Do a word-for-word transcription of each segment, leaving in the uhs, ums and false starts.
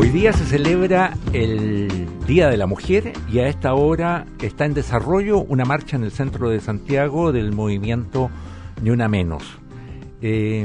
Hoy día se celebra el Día de la Mujer y a esta hora está en desarrollo una marcha en el centro de Santiago del movimiento Ni Una Menos. Eh,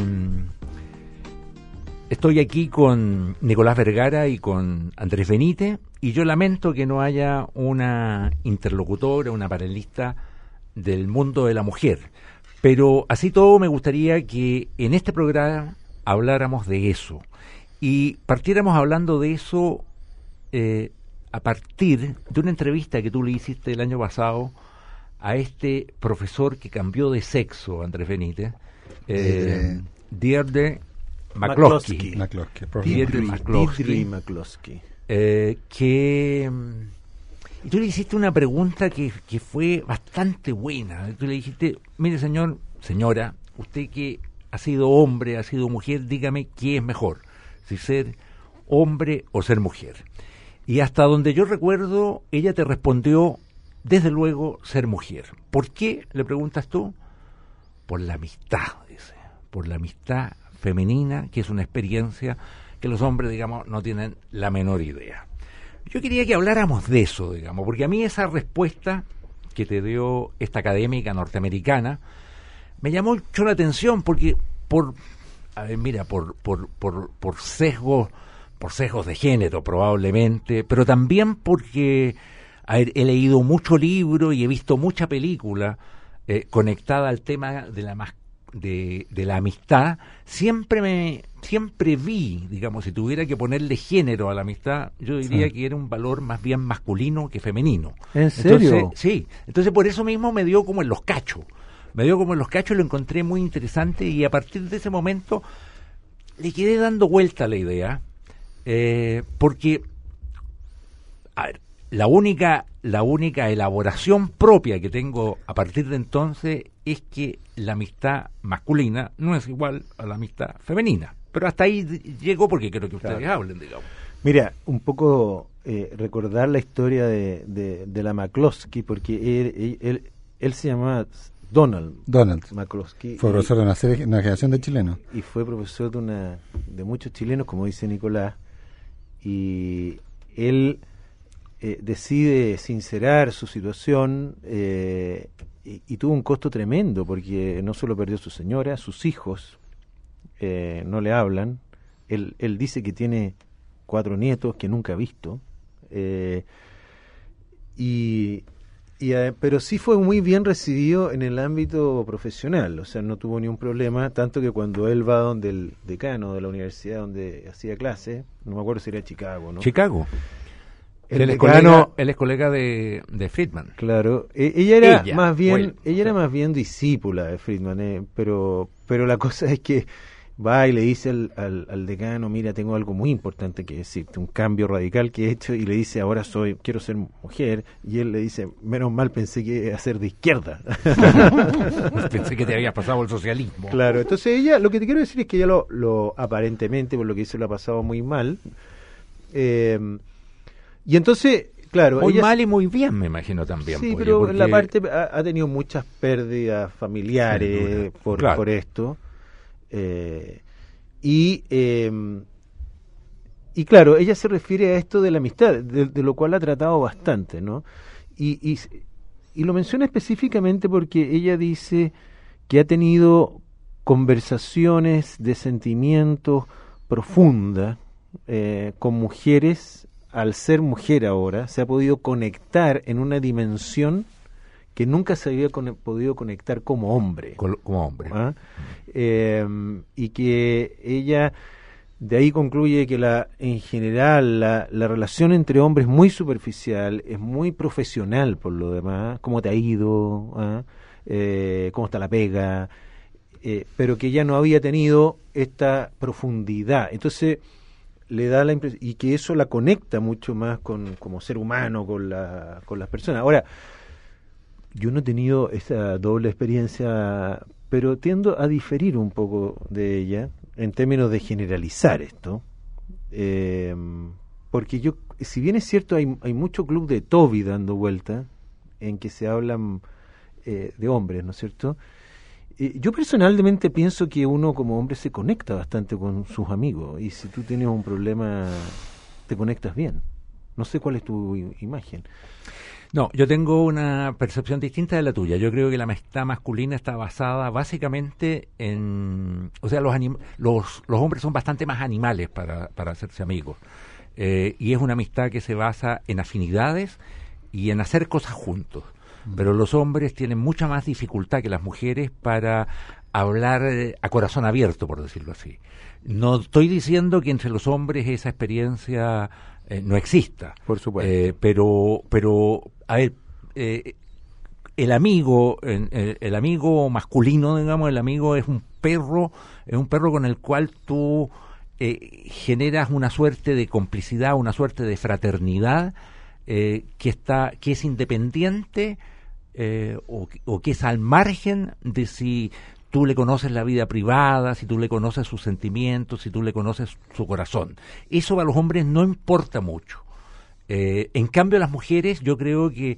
estoy aquí con Nicolás Vergara y con Andrés Benítez y yo lamento que no haya una interlocutora, una panelista del mundo de la mujer. Pero así todo me gustaría que en este programa habláramos de eso. Y partiéramos hablando de eso eh, a partir de una entrevista que tú le hiciste el año pasado a este profesor que cambió de sexo, Andrés Benítez, eh, eh, Deirdre McCloskey. Deirdre McCloskey. Eh, que, y tú le hiciste una pregunta que, que fue bastante buena. Tú le dijiste, mire señor, señora, usted que ha sido hombre, ha sido mujer, dígame qué es mejor. Si ser hombre o ser mujer. Y hasta donde yo recuerdo, ella te respondió, desde luego, ser mujer. ¿Por qué, le preguntas tú? Por la amistad, dice. Por la amistad femenina, que es una experiencia que los hombres, digamos, no tienen la menor idea. Yo quería que habláramos de eso, digamos, porque a mí esa respuesta que te dio esta académica norteamericana me llamó mucho la atención, porque por... A ver, mira, por, por, por, por sesgos, por sesgos de género probablemente, pero también porque a ver, he leído mucho libro y he visto mucha película eh, conectada al tema de la mas, de, de la amistad. Siempre me, siempre vi, digamos, si tuviera que ponerle género a la amistad, yo diría sí. que era un valor más bien masculino que femenino. ¿En serio? Entonces, sí, entonces por eso mismo me dio como en los cachos. Me dio como en los cachos, lo encontré muy interesante y a partir de ese momento le quedé dando vuelta a la idea, eh, porque a ver, la única, la única elaboración propia que tengo a partir de entonces es que la amistad masculina no es igual a la amistad femenina. Pero hasta ahí llego porque creo que ustedes claro. hablen, digamos. Mira, un poco eh, recordar la historia de, de, de la McCloskey, porque él, él, él, él se llamaba... Donald, Donald McCloskey. Fue profesor y, de una, serie, una generación de chilenos. Y fue profesor de una de muchos chilenos, como dice Nicolás. Y él eh, decide sincerar su situación eh, y, y tuvo un costo tremendo, porque no solo perdió a su señora, sus hijos eh, no le hablan. Él, él dice que tiene cuatro nietos que nunca ha visto. Eh, y... Y, eh, pero sí fue muy bien recibido en el ámbito profesional, o sea, no tuvo ni un problema, tanto que cuando él va donde el decano de la universidad donde hacía clase, no me acuerdo si era Chicago, ¿no? Chicago. El él, decano, es colega, él es colega de, de Friedman. Claro, eh, ella era ella, más bien, well, ella era más bien discípula de Friedman, eh, pero, pero la cosa es que va y le dice al, al, al decano, mira, tengo algo muy importante que decirte, un cambio radical que he hecho, y le dice, ahora soy, quiero ser mujer, y él le dice, menos mal pensé que iba a ser de izquierda. Pensé que te habías pasado el socialismo. Claro, entonces ella, lo que te quiero decir es que ella lo, lo aparentemente, por lo que dice, lo ha pasado muy mal, eh, y entonces, claro... Muy ella, mal y muy bien, me imagino también. Sí, porque, pero porque... en la parte, ha, ha tenido muchas pérdidas familiares sí, por, claro. por esto. Eh, y eh, y claro, ella se refiere a esto de la amistad, de, de lo cual ha tratado bastante, ¿no? Y, y, y lo menciona específicamente porque ella dice que ha tenido conversaciones de sentimientos profundas eh, con mujeres. Al ser mujer ahora, se ha podido conectar en una dimensión que nunca se había con, podido conectar como hombre. Como, como hombre. ¿Ah? Eh, y que ella de ahí concluye que la en general la, la relación entre hombres es muy superficial, es muy profesional por lo demás, cómo te ha ido, ¿ah? eh, cómo está la pega, eh, pero que ella no había tenido esta profundidad. Entonces le da la impresión, y que eso la conecta mucho más con como ser humano, con, la, con las personas. Ahora, yo no he tenido esa doble experiencia, pero tiendo a diferir un poco de ella en términos de generalizar esto, eh, porque yo, si bien es cierto, hay, hay mucho club de Toby dando vuelta, en que se hablan eh, de hombres, ¿no es cierto? Eh, yo personalmente pienso que uno como hombre se conecta bastante con sus amigos, y si tú tienes un problema te conectas bien. No sé cuál es tu i- imagen. No, yo tengo una percepción distinta de la tuya. Yo creo que la amistad masculina está basada básicamente en... O sea, los anim- los, los hombres son bastante más animales para, para hacerse amigos. Eh, y es una amistad que se basa en afinidades y en hacer cosas juntos. Mm. Pero los hombres tienen mucha más dificultad que las mujeres para hablar eh, a corazón abierto, por decirlo así. No estoy diciendo que entre los hombres esa experiencia eh, no exista. Por supuesto. Eh, pero, pero, a ver, eh, el amigo, el, el amigo masculino, digamos, el amigo es un perro, es un perro con el cual tú eh, generas una suerte de complicidad, una suerte de fraternidad eh, que está, que es independiente eh, o, o que es al margen de si tú le conoces la vida privada, si tú le conoces sus sentimientos, si tú le conoces su corazón. Eso a los hombres no importa mucho. Eh, en cambio, a las mujeres, yo creo que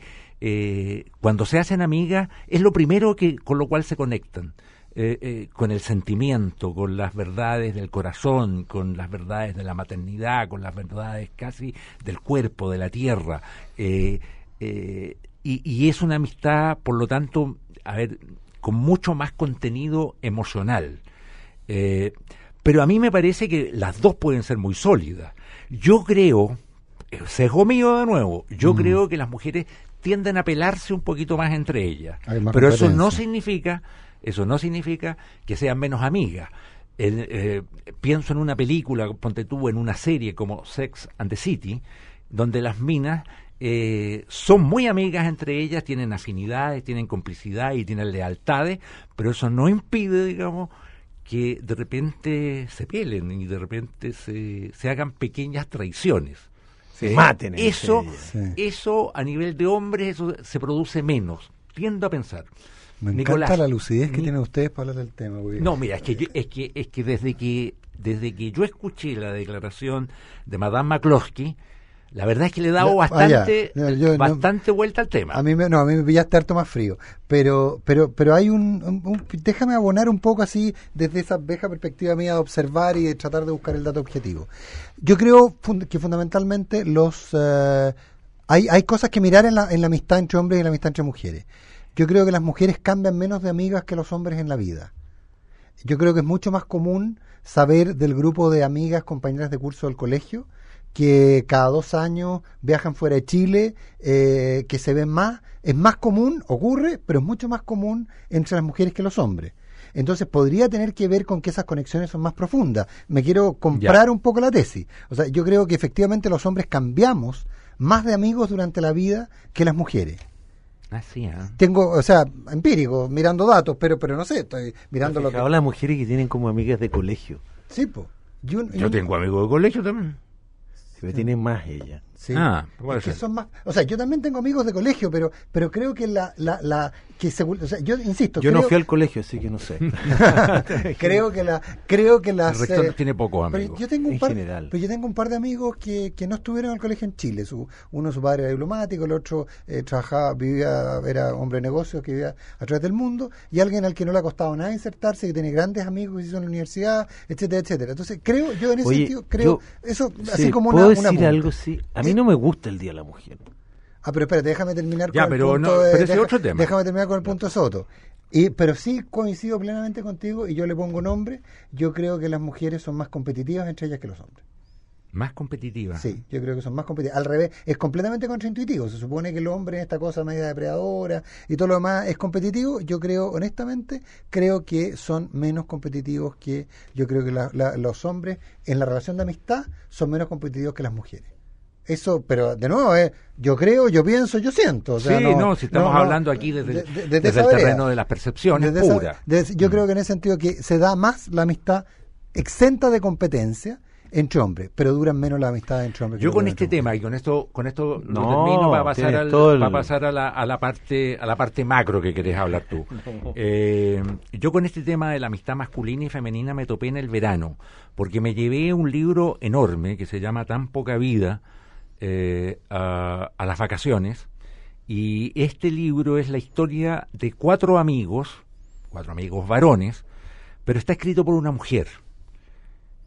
eh, cuando se hacen amigas, es lo primero que con lo cual se conectan. Eh, eh, con el sentimiento, con las verdades del corazón, con las verdades de la maternidad, con las verdades casi del cuerpo, de la tierra. Eh, eh, y, y es una amistad, por lo tanto, a ver, con mucho más contenido emocional. Eh, pero a mí me parece que las dos pueden ser muy sólidas. Yo creo, sesgo mío de nuevo, yo mm. creo que las mujeres tienden a pelarse un poquito más entre ellas. Pero eso no significa, eso no significa que sean menos amigas. El, eh, pienso en una película, ponte tú, en una serie como Sex and the City, donde las minas Eh, son muy amigas entre ellas, tienen afinidades, tienen complicidad y tienen lealtades, pero eso no impide, digamos, que de repente se pelen y de repente se, se hagan pequeñas traiciones. Se eh, maten. Eso, sí. Eso a nivel de hombres, eso se produce menos. Tiendo a pensar. Me Nicolás, encanta la lucidez que mi... tienen ustedes para hablar del tema. Porque... No, mira, es que, yo, es que es que desde que desde que yo escuché la declaración de Madame McCloskey, la verdad es que le he dado ya, bastante, ah, yo, bastante no, vuelta al tema. A mí me, no, a mí me pillaste harto más frío. Pero, pero, pero hay un, un, un, déjame abonar un poco así desde esa vieja perspectiva mía de observar y de tratar de buscar el dato objetivo. Yo creo fund, que fundamentalmente los uh, hay, hay cosas que mirar en la, en la amistad entre hombres y en la amistad entre mujeres. Yo creo que las mujeres cambian menos de amigas que los hombres en la vida. Yo creo que es mucho más común saber del grupo de amigas, compañeras de curso del colegio, que cada dos años viajan fuera de Chile, eh, que se ven más. Es más común, ocurre, pero es mucho más común entre las mujeres que los hombres. Entonces podría tener que ver con que esas conexiones son más profundas. Me quiero comprar ya. un poco la tesis. O sea, yo creo que efectivamente los hombres cambiamos más de amigos durante la vida que las mujeres. Así, ¿eh? Tengo, o sea, empírico, mirando datos, pero pero no sé, estoy mirando lo que... Habla de mujeres que tienen como amigas de colegio. Sí, pues. Yo, yo, yo tengo amigos de colegio también. Pero tiene más ella. Sí. Ah, es que son más, o sea, yo también tengo amigos de colegio, pero pero creo que la la, la que se, o sea, yo insisto, yo creo, no fui al colegio, así que no sé. creo que la creo que las el rector eh, tiene pocos amigos. Yo tengo un en par, general. Pero yo tengo un par de amigos que, que no estuvieron al colegio en Chile. Su, uno su padre era diplomático, el otro eh, trabajaba, vivía, era hombre de negocios que vivía a través del mundo, y alguien al que no le ha costado nada insertarse, que tiene grandes amigos que se hizo en la universidad, etcétera, etcétera. Entonces, creo, yo en ese Oye, sentido creo yo, eso sí, así como ¿puedo una decir una algo sí? A mí no me gusta el Día de la Mujer. Ah, pero espérate, déjame terminar ya, con pero el punto no, de, pero ese deja, otro tema. Déjame terminar con el punto de Soto. Y, pero sí coincido plenamente contigo y yo le pongo nombre. Yo creo que las mujeres son más competitivas entre ellas que los hombres. ¿Más competitivas? Sí, yo creo que son más competitivas. Al revés, es completamente contraintuitivo. Se supone que el hombre en esta cosa media depredadora y todo lo demás es competitivo. Yo creo, honestamente, creo que son menos competitivos que, yo creo que la, la, los hombres en la relación de amistad son menos competitivos que las mujeres. Eso, pero de nuevo, eh, yo creo, yo pienso, yo siento. O sea, sí, no, no, si estamos no, hablando aquí desde, de, de, de, desde el terreno de las percepciones desde pura. Esa, yo mm. creo que en ese sentido que se da más la amistad exenta de competencia entre hombres, pero duran menos las amistades entre hombres. Yo con este tema y con esto, con esto no, lo termino para pasar, al, el... para pasar a la, a la parte, a la parte macro que querés hablar tú. eh, yo con este tema de la amistad masculina y femenina me topé en el verano, porque me llevé un libro enorme que se llama Tan poca vida. Eh, a, a las vacaciones, y este libro es la historia de cuatro amigos, cuatro amigos varones, pero está escrito por una mujer.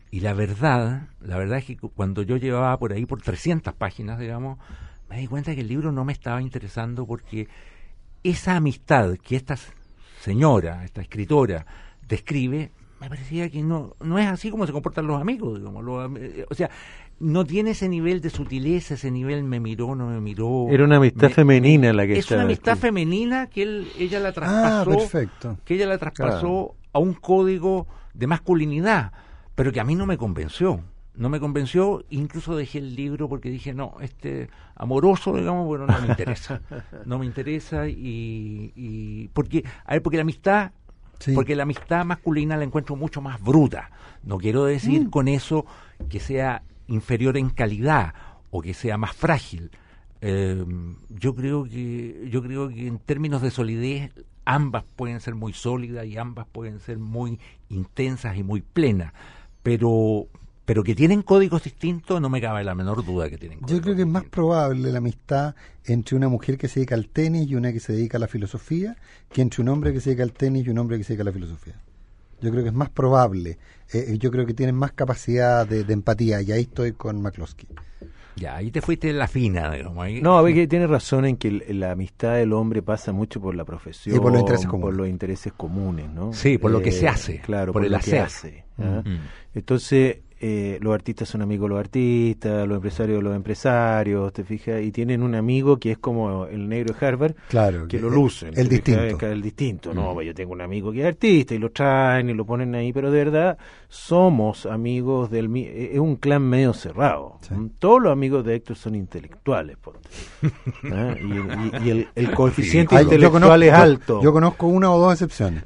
y la verdad, la verdad es que cuando yo llevaba por ahí por trescientas páginas, digamos, me di cuenta que el libro no me estaba interesando porque esa amistad que esta señora, esta escritora, describe, me parecía que no no es así como se comportan los amigos, digamos. Los, o sea, no tiene ese nivel de sutileza, ese nivel me miró, no me miró. Era una amistad me, femenina la que Es estaba una amistad aquí. femenina que él, ella la Ah, traspasó, perfecto. que ella la traspasó Claro. a un código de masculinidad, pero que a mí no me convenció. No me convenció, incluso dejé el libro porque dije, no, este amoroso, digamos, bueno, no me interesa. No me interesa y, y porque, a ver, porque la amistad, Sí. porque la amistad masculina la encuentro mucho más bruta. No quiero decir Mm. con eso que sea inferior en calidad o que sea más frágil. Eh, yo creo que, yo creo que en términos de solidez ambas pueden ser muy sólidas y ambas pueden ser muy intensas y muy plenas, pero pero que tienen códigos distintos, no me cabe la menor duda que tienen códigos Yo creo que es más distintos. probable la amistad entre una mujer que se dedica al tenis y una que se dedica a la filosofía que entre un hombre que se dedica al tenis y un hombre que se dedica a la filosofía. Yo creo que es más probable. Eh, yo creo que tienen más capacidad de, de empatía y ahí estoy con McCloskey. Ya, ahí te fuiste en la fina, digamos. Ahí, No, ve que tiene razón en que el- la amistad del hombre pasa mucho por la profesión, Y por los intereses comunes. por los intereses comunes, ¿no? Sí, por lo que se hace, claro, por por, el lo que hacer. hace. ¿ah? Mm. Entonces, eh, los artistas son amigos de los artistas, los empresarios de los empresarios, ¿te fijas? Y tienen un amigo que es como el negro de Harvard, Claro. que lo el- lucen. El ¿te fijas? distinto. El distinto, no, Mm. pues yo tengo un amigo que es artista y lo traen y lo ponen ahí, pero de verdad somos amigos del... mi- Es un clan medio cerrado. Sí. ¿m? Todos los amigos de Héctor son intelectuales, ponte. ¿Ah? Y, y- y el, el coeficiente Ay, yo intelectual conozco- es yo- alto. Yo conozco una o dos excepciones.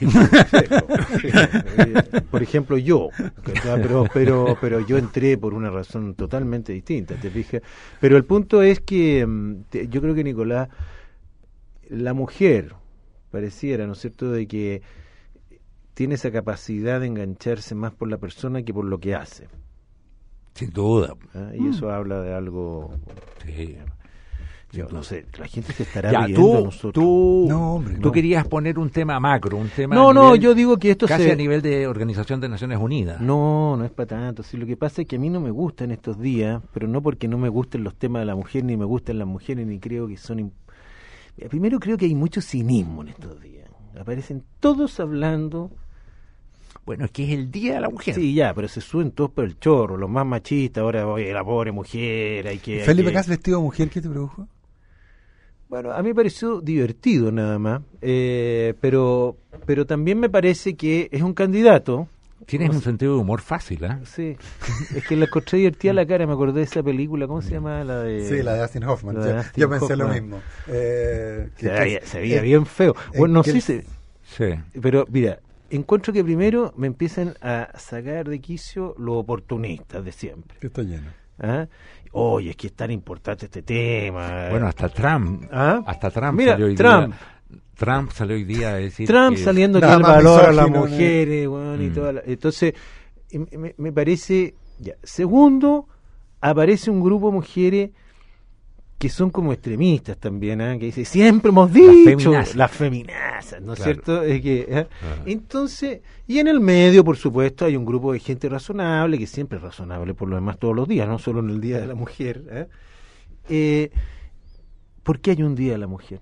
Eh, por ejemplo, yo, ¿cachai? pero, pero, pero yo entré por una razón totalmente distinta, ¿te fijas? Pero el punto es que mm, te- yo creo que, Nicolás, la mujer pareciera, ¿no es cierto?, de que tiene esa capacidad de engancharse más por la persona que por lo que hace, Sin duda. ¿ah? Y eso habla de algo, Sí. yo no sé, la gente se estará Ya, riendo de tú, nosotros. tú, No, hombre, tú no. querías poner un tema macro, un tema No, a no, nivel- yo digo que esto casi se... a nivel de Organización de Naciones Unidas. No, no es para tanto. Sí, lo que pasa es que a mí no me gustan estos días, pero no porque no me gusten los temas de la mujer, ni me gustan las mujeres, ni creo que son... imp- Mira, primero creo que hay mucho cinismo en estos días. Aparecen todos hablando... Bueno, es que es el Día de la Mujer. Sí, ya, pero se suben todos por el chorro, los más machistas, ahora, oye, la pobre mujer, hay que... hay Felipe que- Cas vestido de mujer, ¿qué te produjo? Bueno, a mí me pareció divertido nada más, eh, pero, pero también me parece que es un candidato... Tienes un sentido de humor fácil, ¿eh? Sí, es que la encontré divertida la cara, me acordé de esa película, ¿cómo se llama? La de... Sí, la de Dustin Hoffman. la de Yo, Dustin yo pensé lo Hoffman. mismo. Eh, que- Se veía, que- se veía eh, bien feo. eh, Bueno, no que sé el- si... Sí. Pero mira, encuentro que primero me empiezan a sacar de quicio los oportunistas de siempre. que está lleno. ¿Ah? Oye, es que es tan importante este tema. Bueno, hasta Trump, ¿Ah? hasta Trump Mira, salió hoy Trump. día. Trump salió hoy día a decir Trump que- saliendo que nada el más valor a las misógino, ¿no? mujeres, bueno, y Mm. toda la- entonces y me, me parece ya. Segundo, aparece un grupo de mujeres que son como extremistas también, ¿ah? Que dice, siempre hemos dicho feminazis. las feminazas, ¿no es Claro. cierto? Es que, ¿ah? Ah. Entonces, y en el medio, por supuesto, hay un grupo de gente razonable, que siempre es razonable por lo demás todos los días, no solo en el Día de la Mujer. ¿ah? Eh, ¿Por qué hay un Día de la Mujer?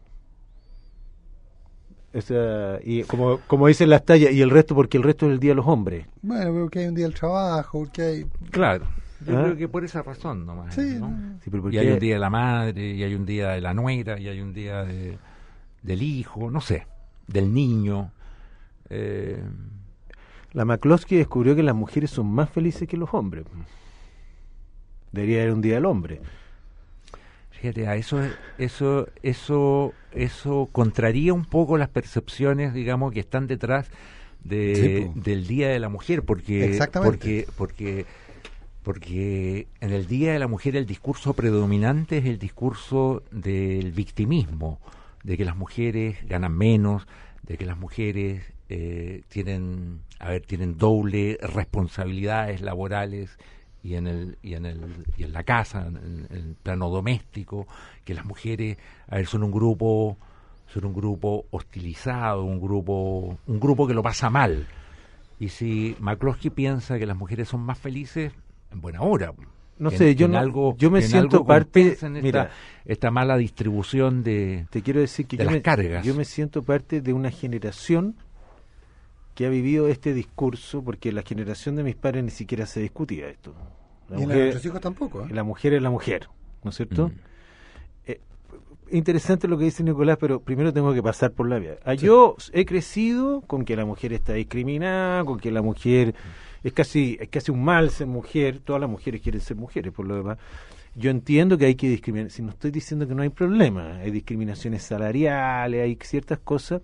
O sea, y como, como dicen las tallas, y el resto, porque el resto es el Día de los Hombres. Bueno, porque hay un día del trabajo, porque hay... Claro. Yo ¿Ah? creo que por esa razón nomás. Sí, ¿no? no. Sí, pero ¿por Y qué? hay un día de la madre, y hay un día de la nuera, y hay un día de, del hijo, no sé, del niño. Eh, La McCloskey descubrió que las mujeres son más felices que los hombres. Debería haber un Día del Hombre. Fíjate, a eso, eso, eso, eso contraría un poco las percepciones, digamos, que están detrás de, Sí, po. del Día de la Mujer, porque, Exactamente. porque, porque, porque en el Día de la Mujer el discurso predominante es el discurso del victimismo, de que las mujeres ganan menos, de que las mujeres eh, tienen, a ver, tienen doble responsabilidades laborales y en el y en el y en la casa, en, en el plano doméstico, que las mujeres, a ver, son un grupo son un grupo hostilizado, un grupo un grupo que lo pasa mal. Y si McCloskey piensa que las mujeres son más felices, en buena hora. No que, sé, que yo no, algo, yo me siento parte, esta, mira, esta mala distribución de, te quiero decir que de yo las me, cargas. Yo me siento parte de una generación que ha vivido este discurso, porque la generación de mis padres ni siquiera se discutía esto. La y mujer, en nuestros hijos tampoco. ¿eh? La mujer es la mujer, ¿no es cierto? Mm. Eh, interesante lo que dice Nicolás, pero primero tengo que pasar por la vida. Ah, Sí. Yo he crecido con que la mujer está discriminada, con que la mujer es casi es casi un mal ser mujer. Todas las mujeres quieren ser mujeres, por lo demás. Yo entiendo que hay que discriminar. Si no estoy diciendo que no hay problema, hay discriminaciones salariales, hay ciertas cosas.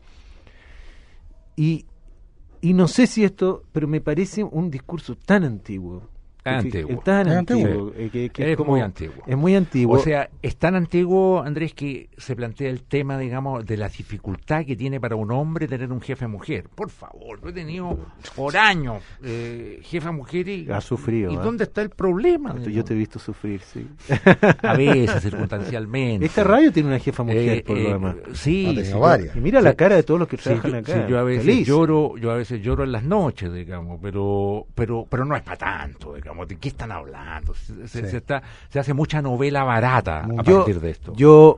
Y Y no sé si esto, pero me parece un discurso tan antiguo. Tan antiguo. Es tan Es antiguo. antiguo. eh, que, que Es es como, muy antiguo. Es muy antiguo. O sea, es tan antiguo, Andrés, que se plantea el tema, digamos, de la dificultad que tiene para un hombre tener un jefe mujer. Por favor, yo he tenido por años eh, jefa mujer y... Ha sufrido. ¿Y ¿eh? dónde está el problema? Yo te he visto sufrir, sí. A veces, circunstancialmente. Esta radio tiene una jefa mujer, Eh, por eh, lo demás. Sí, Ha tenido sí, yo- varias. Y mira sí, la cara de todos los que sí, trabajan yo, acá. sí, yo a veces Feliz. lloro, yo a veces lloro en las noches, digamos, pero pero pero no es para tanto, digamos. ¿De qué están hablando? Se, se- Sí. se está, se hace mucha novela barata a Yo- partir de esto. Yo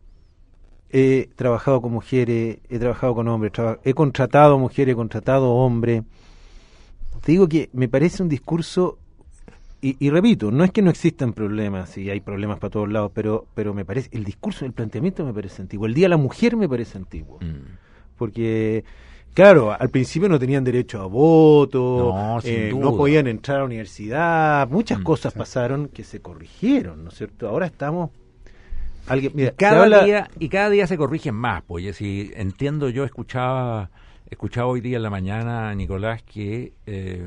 he trabajado con mujeres, he trabajado con hombres, traba- he contratado mujeres, he contratado hombres. Te digo que me parece un discurso, y, y repito, no es que no existan problemas, y hay problemas para todos lados, pero pero me parece, el discurso, el planteamiento me parece antiguo. El Día de la Mujer me parece antiguo. Mm. Porque, claro, al principio no tenían derecho a voto, No, sin eh, duda. no podían entrar a la universidad, muchas Mm, cosas sí. pasaron que se corrigieron, ¿no es cierto? Ahora estamos... Alguien, mira, Y cada se habla- día y cada día se corrigen más, pues. Y si entiendo, yo escuchaba escuchaba hoy día en la mañana, Nicolás, que eh,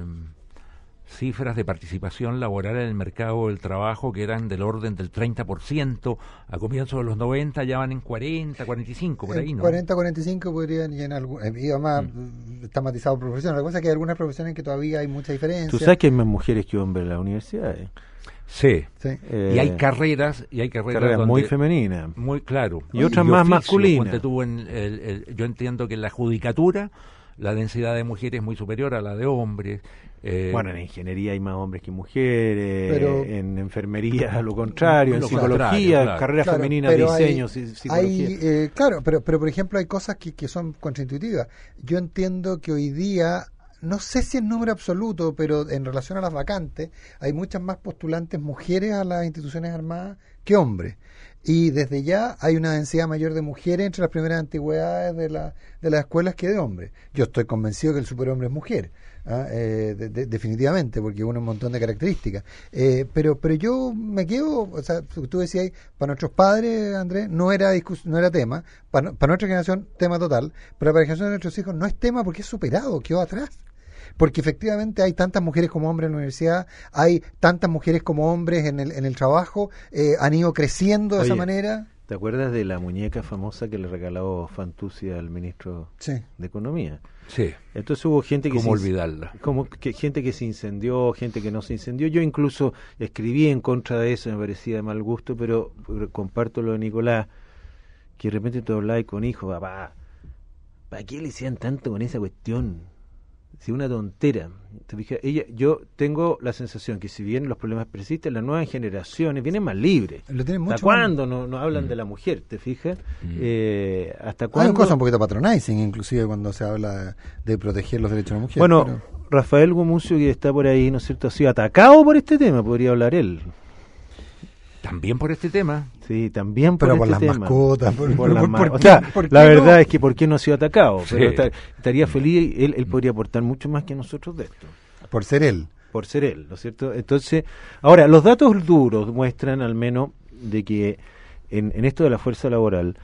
cifras de participación laboral en el mercado del trabajo que eran del orden del treinta por ciento a comienzos de los noventa, ya van en cuarenta, cuarenta y cinco, por ahí, En ¿no? cuarenta, cuarenta y cinco podrían, y en algún, eh, y además mm. está matizado por profesión. La cosa es que hay algunas profesiones en que todavía hay mucha diferencia. Tú sabes que hay más mujeres que hombres en las universidades. Sí. Sí. Eh, Y hay carreras, y hay carreras, carreras donde- muy femeninas. muy claro. Y otras más masculinas. Ponte tú en el- el- yo entiendo que en la judicatura la densidad de mujeres es muy superior a la de hombres. eh, Bueno, en ingeniería hay más hombres que mujeres, Pero- en enfermería lo contrario, en Lo psicología, contrario, claro. carrera Claro, femenina, pero hay- diseño, psi- psicología. Hay, eh, claro, pero, pero por ejemplo hay cosas que, que son contraintuitivas. Yo entiendo que hoy día, no sé si en número absoluto, pero en relación a las vacantes, hay muchas más postulantes mujeres a las instituciones armadas que hombres. Y desde ya hay una densidad mayor de mujeres entre las primeras antigüedades de, la, de las escuelas que de hombres. Yo estoy convencido que el superhombre es mujer, ¿ah? eh, de- de- definitivamente, porque une un montón de características. Eh, pero pero yo me quedo, o sea, tú decías, para nuestros padres, Andrés, no era discus- no era tema, para, no- para nuestra generación, tema total, pero para la generación de nuestros hijos no es tema porque es superado, quedó atrás. Porque efectivamente hay tantas mujeres como hombres en la universidad, hay tantas mujeres como hombres en el, en el trabajo, eh, han ido creciendo de esa Oye, manera. ¿Te acuerdas de la muñeca famosa que le regaló Fantuzzi al ministro Sí. de Economía? sí. Entonces hubo gente que ¿Cómo se, olvidarla? como que gente que se incendió, gente que no se incendió. Yo incluso escribí en contra de eso, me parecía de mal gusto, pero, pero comparto lo de Nicolás, que de repente tú hablabas con hijo, papá, ¿para qué le decían tanto con esa cuestión? Si una tontera. ¿Te fijas? Ella, yo tengo la sensación que si bien los problemas persisten, las nuevas generaciones vienen más libres. Lo tienen ¿Hasta mucho cuándo no, no hablan Mm. de la mujer? ¿Te fijas? Mm. Eh, ¿Hasta Hay cuándo? una cosa un poquito patronizing, inclusive cuando se habla de proteger los derechos de la mujer. Bueno, pero- Rafael Gumucio, que está por ahí, ¿no es cierto?, ha sido atacado por este tema, podría hablar él. También por este tema. Sí, también por Pero por este las tema. mascotas, por- Por pero las por- ma- ¿por o qué- sea, por qué la no? verdad es que ¿por qué no ha sido atacado? Sí. Pero esta- estaría feliz, él, él podría aportar mucho más que nosotros de esto, por ser él. por ser él, ¿no es cierto? Entonces, ahora, los datos duros muestran al menos de que en, en esto de la fuerza laboral,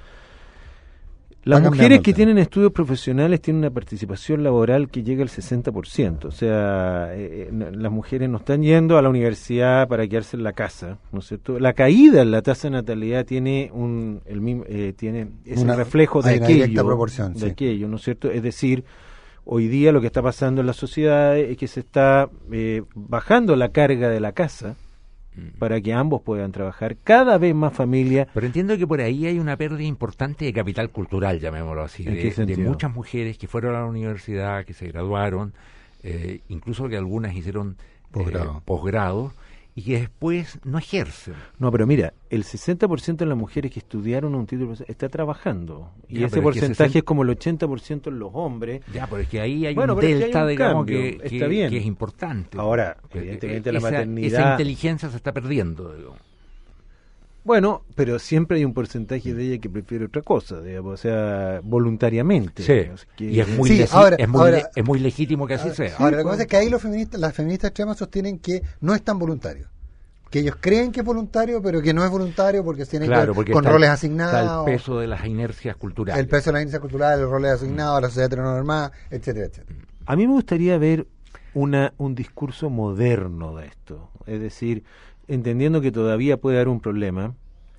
las Va cambiando mujeres el que tema. tienen estudios profesionales tienen una participación laboral que llega al sesenta por ciento. O sea, eh, eh, las mujeres no están yendo a la universidad para quedarse en la casa, ¿no es cierto? La caída en la tasa de natalidad tiene un el mismo eh, tiene es Una- el reflejo de hay una directa aquello, proporción, de sí. aquello, ¿no es cierto? Es decir, hoy día lo que está pasando en la sociedad es que se está eh, bajando la carga de la casa para que ambos puedan trabajar, cada vez más familias. Pero entiendo que por ahí hay una pérdida importante de capital cultural, llamémoslo así, ¿En de, qué de sentido? muchas mujeres que fueron a la universidad, que se graduaron, eh, incluso que algunas hicieron Posgrado. eh, posgrado, y que después no ejercen. No, pero mira, el sesenta por ciento de las mujeres que estudiaron un título está trabajando. Y Ya, ese pero es que porcentaje sesenta es como el ochenta por ciento en los hombres. Ya, pero es que ahí hay Bueno, un pero es que delta, hay un digamos, cambio, que, está que- bien. que es importante. Ahora, Eh, evidentemente eh, la esa- maternidad... Esa inteligencia se está perdiendo, digo. Bueno, pero siempre hay un porcentaje de ella que prefiere otra cosa, digamos, o sea, voluntariamente. Sí, digamos, que- y es muy, Sí, legi- ahora- es, muy ahora- le- es muy legítimo que así sea. Ahora, lo que pasa es que ahí los feministas, las feministas extremas sostienen que no es tan voluntario. Que ellos creen que es voluntario, pero que no es voluntario porque tiene que Claro, ver porque con está el- roles Está asignados. el peso de las inercias culturales. El peso de la índice cultural, los roles asignados, la sociedad heteronormada, etcétera, etcétera. A mí me gustaría ver una un discurso moderno de esto, es decir, entendiendo que todavía puede haber un problema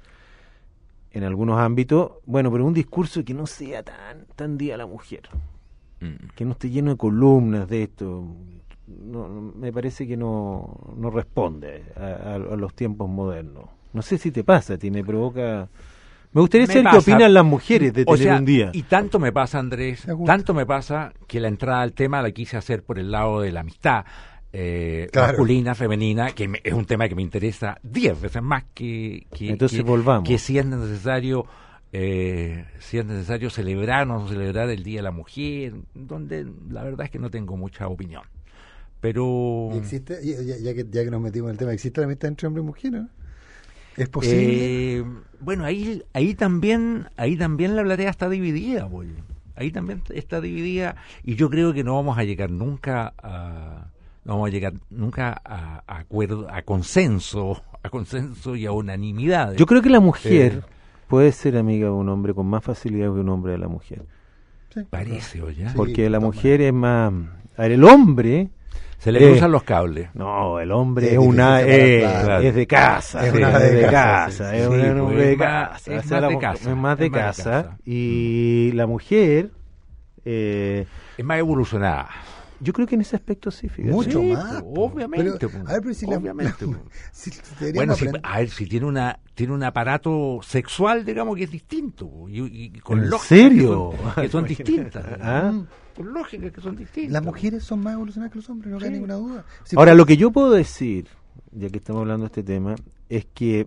en algunos ámbitos, bueno, pero un discurso que no sea tan tan día a la mujer, Mm. que no esté lleno de columnas de esto. No, no, me parece que no, no responde a, a- a los tiempos modernos. No sé si te pasa, tiene provoca. Me gustaría Me saber qué pasa. opinan las mujeres de O tener sea, un día. y tanto me pasa, Andrés, Me gusta. tanto me pasa que la entrada al tema la quise hacer por el lado de la amistad eh, Claro. masculina, femenina, que me- es un tema que me interesa diez veces más que, que, Entonces que- volvamos. que si es necesario eh, si es necesario celebrar o no celebrar el Día de la Mujer, donde la verdad es que no tengo mucha opinión. Pero Y existe, y- ya, ya que, ya que nos metimos en el tema, ¿existe la amistad entre hombre y mujer? ¿No? ¿Es posible? Eh, bueno, ahí ahí también ahí también la platea está dividida, pues. Ahí también está dividida y yo creo que no vamos a llegar nunca a no vamos a llegar nunca a, a acuerdo, a consenso, a consenso y a unanimidad. Yo creo que la mujer Eh. puede ser amiga de un hombre con más facilidad que un hombre de la mujer. Sí. Parece, oye. Sí. Porque la de todas mujer es más... A ver, el hombre... Se le Eh. cruzan los cables. No, el hombre Es es, una... difícil eh, separar, claro. Es de casa. Es sí, una es de de casa, casa. sí. Es Sí, un pues, hombre de es más- casa. es O sea, más la de mu- casa, Es más de es más de casa. casa. Y la mujer... eh, Es más evolucionada. yo creo que en ese aspecto sí, fíjate. Mucho Sí, más. pues, po. obviamente, Pero, pues, a ver, pero si la- obviamente, la- pues. si- si deberíamos Bueno, si, aprender- a ver, si tiene una tiene un aparato sexual, digamos que es distinto y, y con ¿En lógicas serio? que son, que son distintas. ¿Ah? Mm. Con lógicas que son distintas. Las mujeres son más evolucionadas que los hombres, no cabe Sí. ninguna duda. Sí, Ahora, pues, lo que yo puedo decir, ya que estamos hablando de este tema, es que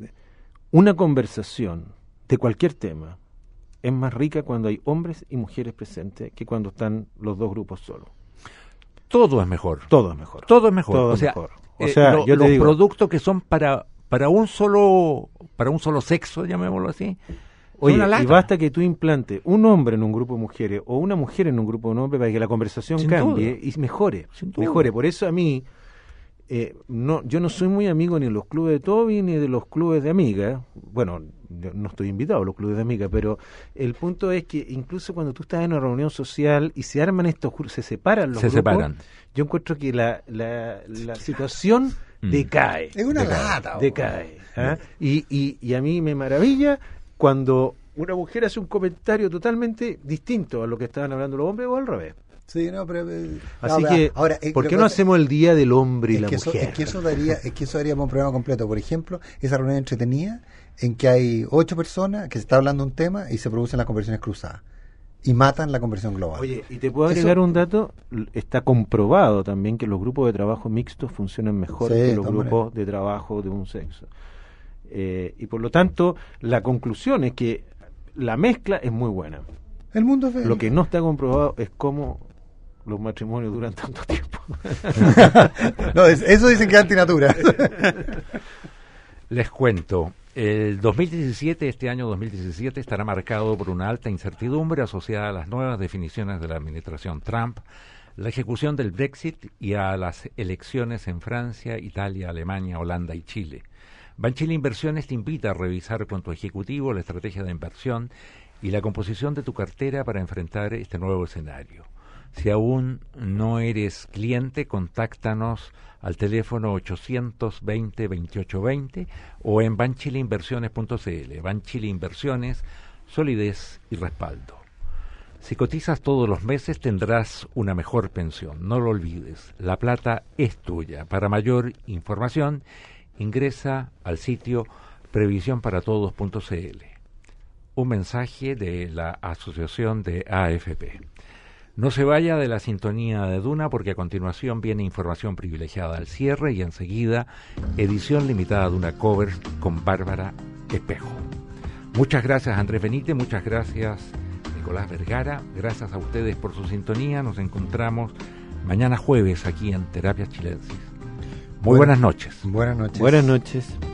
una conversación de cualquier tema es más rica cuando hay hombres y mujeres presentes que cuando están los dos grupos solos. Todo es mejor. Todo es mejor. Todo es mejor. Todo o es sea, mejor. O eh, sea, lo- yo te los digo- productos que son para para un solo para un solo sexo, llamémoslo así. son Oye, una y lata. basta que tú implantes un hombre en un grupo de mujeres o una mujer en un grupo de hombres para que la conversación Sin cambie duda. y mejore. Sin duda. Mejore. Por eso a mí, eh, no, yo no soy muy amigo ni de los clubes de Toby ni de los clubes de amigas. Bueno, yo no estoy invitado a los clubes de amigas, pero el punto es que incluso cuando tú estás en una reunión social y se arman estos grupos, se separan los Se grupos, separan. yo encuentro que la, la, la situación Mm. decae. Es una decae, lata, bo. Decae. ¿ah? Y, y, y a mí me maravilla cuando una mujer hace un comentario totalmente distinto a lo que estaban hablando los hombres o al revés. Sí, no, pero... eh, Así no, que, ahora, eh, ¿por lo qué que no pasa- hacemos el Día del Hombre y es la que eso, Mujer? es que eso daría, es que eso daría un programa completo. Por ejemplo, esa reunión entretenida en que hay ocho personas que se está hablando un tema y se producen las conversaciones cruzadas y matan la conversión global. Oye, y te puedo Eso- agregar un dato, L- está comprobado también que los grupos de trabajo mixtos funcionan mejor Sí, que de los todas grupos de trabajo de un sexo. Eh, y por lo tanto, la conclusión es que la mezcla es muy buena. El mundo es Lo que no está comprobado es cómo los matrimonios duran tanto tiempo. no, es- eso dicen que es antinatura. Les cuento, el dos mil diecisiete, este año dos mil diecisiete, estará marcado por una alta incertidumbre asociada a las nuevas definiciones de la administración Trump, la ejecución del Brexit y a las elecciones en Francia, Italia, Alemania, Holanda y Chile. Banchile Inversiones te invita a revisar con tu ejecutivo la estrategia de inversión y la composición de tu cartera para enfrentar este nuevo escenario. Si aún no eres cliente, contáctanos al teléfono ochocientos veinte, veintiocho veinte o en banchileinversiones punto c l. Banchile Inversiones, solidez y respaldo. Si cotizas todos los meses tendrás una mejor pensión. No lo olvides, la plata es tuya. Para mayor información, ingresa al sitio previsión para todos punto c l. Un mensaje de la Asociación de A F P. No se vaya de la sintonía de Duna, porque a continuación viene información privilegiada al cierre y enseguida edición limitada de Duna Covers con Bárbara Espejo. Muchas gracias, Andrés Benítez, muchas gracias, Nicolás Vergara, gracias a ustedes por su sintonía. Nos encontramos mañana jueves aquí en Terapias Chilensis. Muy buenas, buenas noches. Buenas noches. Buenas noches.